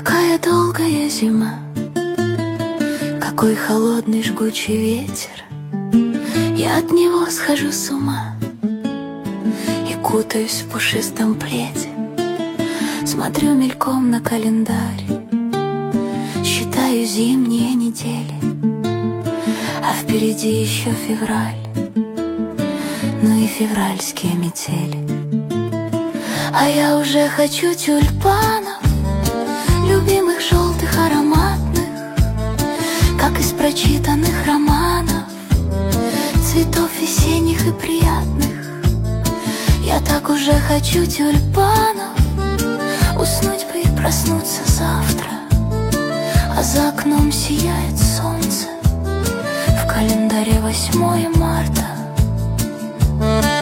Какая долгая зима, какой холодный жгучий ветер. Я от него схожу с ума и кутаюсь в пушистом пледе. Смотрю мельком на календарь, считаю зимние недели, а впереди еще февраль, ну и февральские метели. А я уже хочу тюльпанов, любимых желтых ароматных, как из прочитанных романов, цветов весенних и приятных. Я так уже хочу тюльпанов, уснуть бы и проснуться завтра, а за окном сияет солнце, в календаре 8 марта.